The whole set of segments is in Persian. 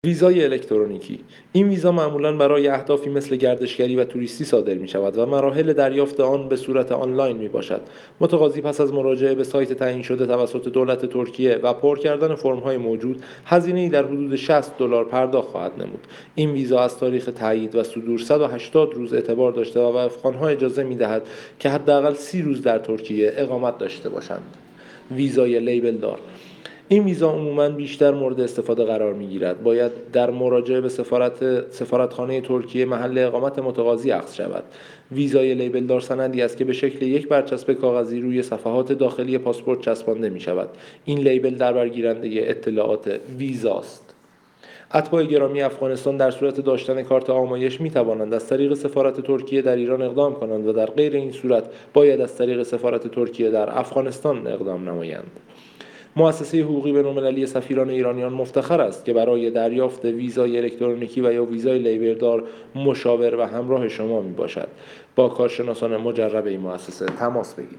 ویزای الکترونیکی. این ویزا معمولاً برای اهدافی مثل گردشگری و توریستی صادر می شود و مراحل دریافت آن به صورت آنلاین می باشد. متقاضی پس از مراجعه به سایت تعیین شده توسط دولت ترکیه و پر کردن فرم‌های موجود، هزینه‌ای در حدود $60 پرداخت خواهد نمود. این ویزا از تاریخ تایید و صدور 180 روز اعتبار داشته و به افغان‌ها اجازه می‌دهد که حداقل 30 روز در ترکیه اقامت داشته باشند. ویزای لیبل دار. این ویزا عموماً بیشتر مورد استفاده قرار می‌گیرد. باید در مراجعه به سفارتخانه ترکیه محل اقامت متقاضی اخذ شود. ویزای لیبل دار سندی است که به شکل یک برچسب کاغذی روی صفحات داخلی پاسپورت چسبانده می‌شود. این لیبل در برگیرنده اطلاعات ویزاست. اتباع گرامی افغانستان در صورت داشتن کارت آمایش می‌توانند از طریق سفارت ترکیه در ایران اقدام کنند و در غیر این صورت باید از طریق سفارت ترکیه در افغانستان اقدام نمایند. مؤسسه حقوقی بین‌المللی سفیران ایرانیان مفتخر است که برای دریافت ویزای الکترونیکی و یا ویزای لیبردار مشاور و همراه شما میباشد. با کارشناسان مجرب این مؤسسه تماس بگیرید.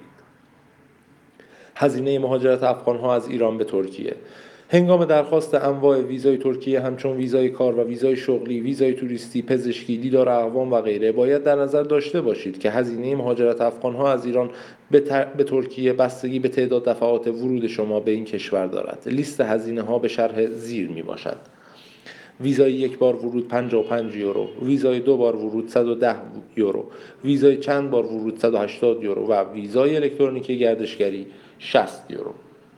هزینه مهاجرت افغان‌ها از ایران به ترکیه. هنگام درخواست انواع ویزای ترکیه همچون ویزای کار و ویزای شغلی، ویزای توریستی، پزشکی، دیدار اقوام و غیره باید در نظر داشته باشید که هزینه مهاجرت افغان‌ها از ایران به ترکیه بستگی به تعداد دفعات ورود شما به این کشور دارد. لیست هزینه‌ها به شرح زیر میباشد. ویزای یک بار ورود 55 یورو، ویزای دو بار ورود 110 یورو، ویزای چند بار ورود 180 یورو و ویزای الکترونیکی گردشگری 60 یورو.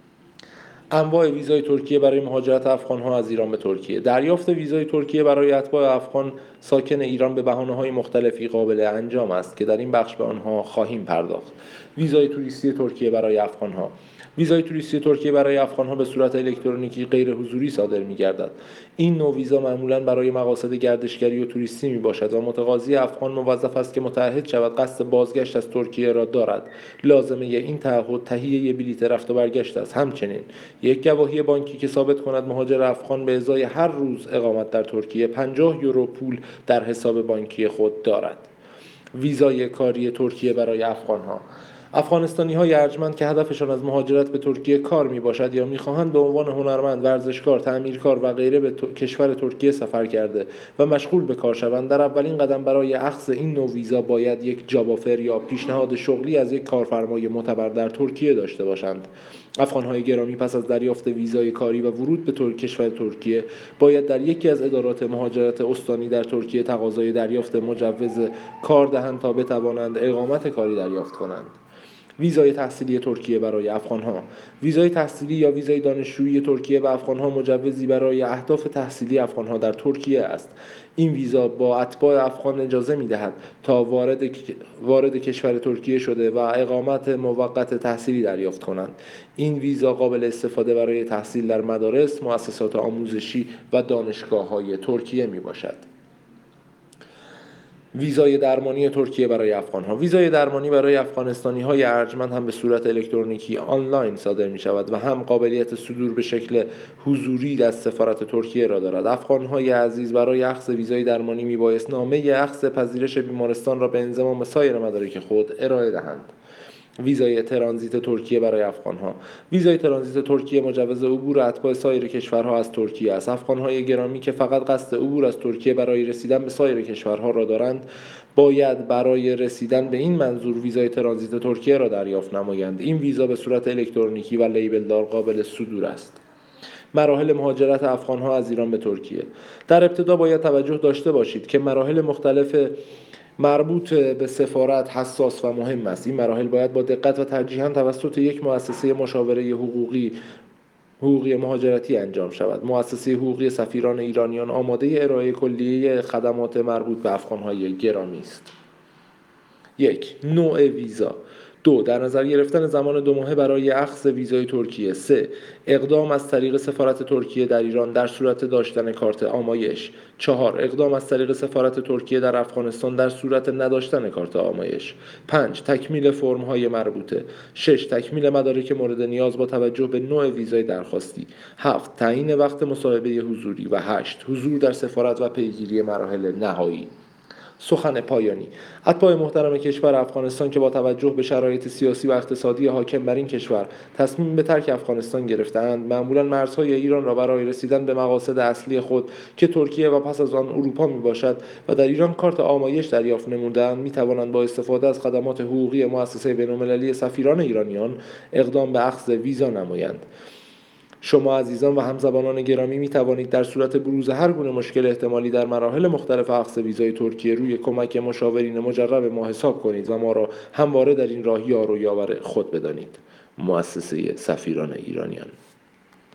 انواع ویزای ترکیه برای مهاجرت افغان‌ها از ایران به ترکیه. دریافت ویزای ترکیه برای اتباع افغان ساکن ایران به بهانه‌های مختلفی قابل انجام است که در این بخش به آنها خواهیم پرداخت. ویزای توریستی ترکیه برای افغان‌ها. ویزای توریستی ترکیه برای افغان‌ها به صورت الکترونیکی غیر حضوری صادر می‌گردد. این نوع ویزا معمولاً برای مقاصد گردشگری و توریستی میباشد و متقاضی افغان موظف است که متعهد شود قصد بازگشت از ترکیه را دارد. لازمه این تعهد تهیه بلیط رفت و برگشت است. همچنین یک گواهی بانکی که ثابت کند مهاجر افغان به ازای هر روز اقامت در ترکیه 50 یورو پول در حساب بانکی خود دارد. ویزای کاری ترکیه برای افغان‌ها. افغانستانی‌های ارجمند که هدفشان از مهاجرت به ترکیه کار میباشد یا می‌خواهند به عنوان هنرمند، ورزشکار، تعمیرکار و غیره به کشور ترکیه سفر کرده و مشغول به کار شوند، در اولین قدم برای اخذ این نوع ویزا باید یک جاب آفر یا پیشنهاد شغلی از یک کارفرمای معتبر در ترکیه داشته باشند. افغان‌های گرامی پس از دریافت ویزای کاری و ورود به کشور ترکیه باید در یکی از ادارات مهاجرت استانی در ترکیه تقاضای دریافت مجوز کار دهند تا بتوانند اقامت کاری دریافت کنند. ویزای تحصیلی ترکیه برای افغان‌ها. ویزای تحصیلی یا ویزای دانشجویی ترکیه به افغان‌ها مجوزی برای اهداف تحصیلی افغان‌ها در ترکیه است. این ویزا با اتباع افغان اجازه می‌دهد تا وارد کشور ترکیه شده و اقامت موقت تحصیلی دریافت کنند. این ویزا قابل استفاده برای تحصیل در مدارس، مؤسسات آموزشی و دانشگاه‌های ترکیه میباشد. ویزای درمانی ترکیه برای افغان‌ها. ویزای درمانی برای افغانستانی‌های ارجمند هم به صورت الکترونیکی آنلاین صادر می‌شود و هم قابلیت صدور به شکل حضوری از سفارت ترکیه را دارد. افغان‌های عزیز برای اخذ ویزای درمانی میبایست نامه اخذ پذیرش بیمارستان را به انضمام سایر مدارک خود ارائه دهند. ویزای ترانزیت ترکیه برای افغان‌ها. ویزای ترانزیت ترکیه مجوز عبور اتباع سایر کشورها از ترکیه است. افغان‌های گرامی که فقط قصد عبور از ترکیه برای رسیدن به سایر کشورها را دارند، باید برای رسیدن به این منظور ویزای ترانزیت ترکیه را دریافت نمایند. این ویزا به صورت الکترونیکی و لیبلدار قابل صدور است. مراحل مهاجرت افغان‌ها از ایران به ترکیه. در ابتدا باید توجه داشته باشید که مراحل مختلف مربوط به سفارت حساس و مهم است. این مراحل باید با دقت و ترجیحاً توسط یک مؤسسه مشاوره حقوقی مهاجرتی انجام شود. مؤسسه حقوقی سفیران ایرانیان آماده ارائه کلیه خدمات مربوط به افغان‌های گرامی است. 1. نوع ویزا. 2. در نظر گرفتن زمان 2 ماهه برای اخذ ویزای ترکیه. 3. اقدام از طریق سفارت ترکیه در ایران در صورت داشتن کارت آمایش. 4. اقدام از طریق سفارت ترکیه در افغانستان در صورت نداشتن کارت آمایش. 5. تکمیل فرم‌های مربوطه. 6. تکمیل مدارک مورد نیاز با توجه به نوع ویزای درخواستی. 7. تعیین وقت مصاحبه حضوری و 8. حضور در سفارت و پیگیری مراحل نهایی. سخن پایانی: اتباع محترم کشور افغانستان که با توجه به شرایط سیاسی و اقتصادی حاکم بر این کشور تصمیم به ترک افغانستان گرفته‌اند، معمولا مرزهای ایران را برای رسیدن به مقاصد اصلی خود که ترکیه و پس از آن اروپا میباشد و در ایران کارت آمایش دریافت نموده‌اند، میتوانند با استفاده از خدمات حقوقی مؤسسه بین‌المللی سفیران ایرانیان اقدام به اخذ ویزا نمایند. شما عزیزان و همزبانان گرامی می توانید در صورت بروز هر گونه مشکل احتمالی در مراحل مختلف اخذ ویزای ترکیه روی کمک مشاورین مجرب ما حساب کنید و ما را همواره در این راه یار و یاور خود بدانید. مؤسسه سفیران ایرانیان.